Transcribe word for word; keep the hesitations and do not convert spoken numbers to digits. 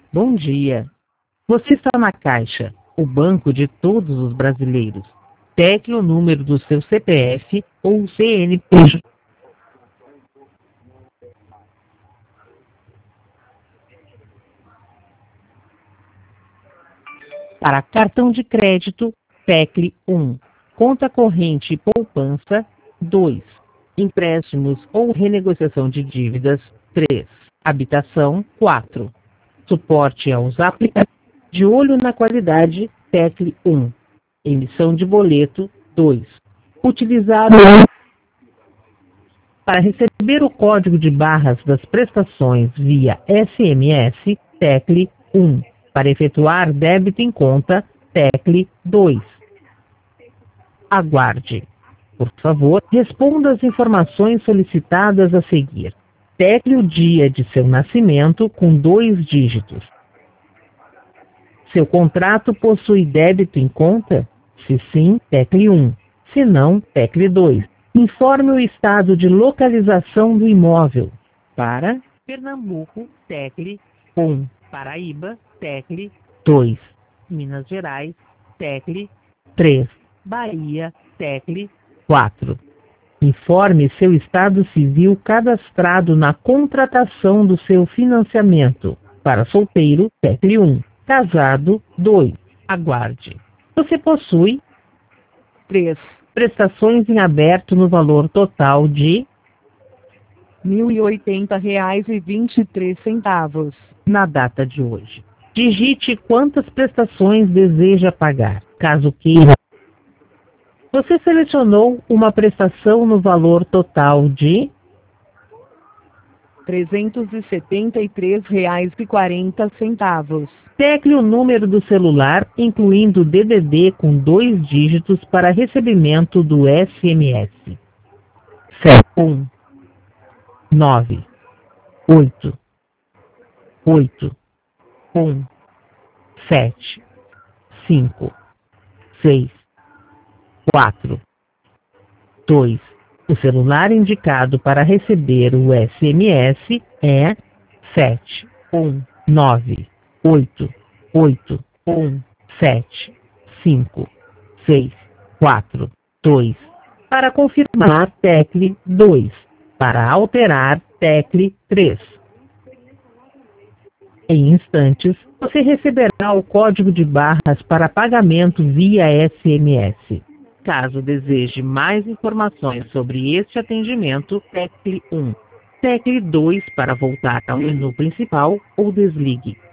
Bom dia. Você está na Caixa, o banco de todos os brasileiros. Tecle o número do seu C P F ou C N P J. Para cartão de crédito, tecle um. Conta corrente e poupança, dois. Empréstimos ou renegociação de dívidas, três. Habitação, quatro. Suporte aos aplicativos. De olho na qualidade, tecle um. Emissão de boleto, dois. Utilizar o... Para receber o código de barras das prestações via S M S, tecle um. Para efetuar débito em conta, tecle dois. Aguarde. Por favor, responda as informações solicitadas a seguir. Tecle o dia de seu nascimento com dois dígitos. Seu contrato possui débito em conta? Se sim, tecle um. Se não, tecle dois. Informe o estado de localização do imóvel. Para Pernambuco, tecle um. Paraíba, tecle dois. Minas Gerais, tecle três. Bahia, tecle quatro. Informe seu estado civil cadastrado na contratação do seu financiamento. Para solteiro, tecle um. Casado, dois. Aguarde. Você possui três prestações em aberto no valor total de mil e oitenta reais e vinte e três centavos. Na data de hoje, digite quantas prestações deseja pagar. Caso queira, você selecionou uma prestação no valor total de trezentos e setenta e três reais e quarenta centavos. Tecle o número do celular, incluindo D D D com dois dígitos para recebimento do S M S. um, nove, oito, oito, um, sete, cinco, seis, quatro, dois. O celular indicado para receber o S M S é sete um nove oito oito um sete cinco seis quatro dois. Para confirmar, tecle dois. Para alterar, tecle três. Em instantes, você receberá o código de barras para pagamento via S M S. Caso deseje mais informações sobre este atendimento, tecle um. Tecle dois para voltar ao menu principal ou desligue.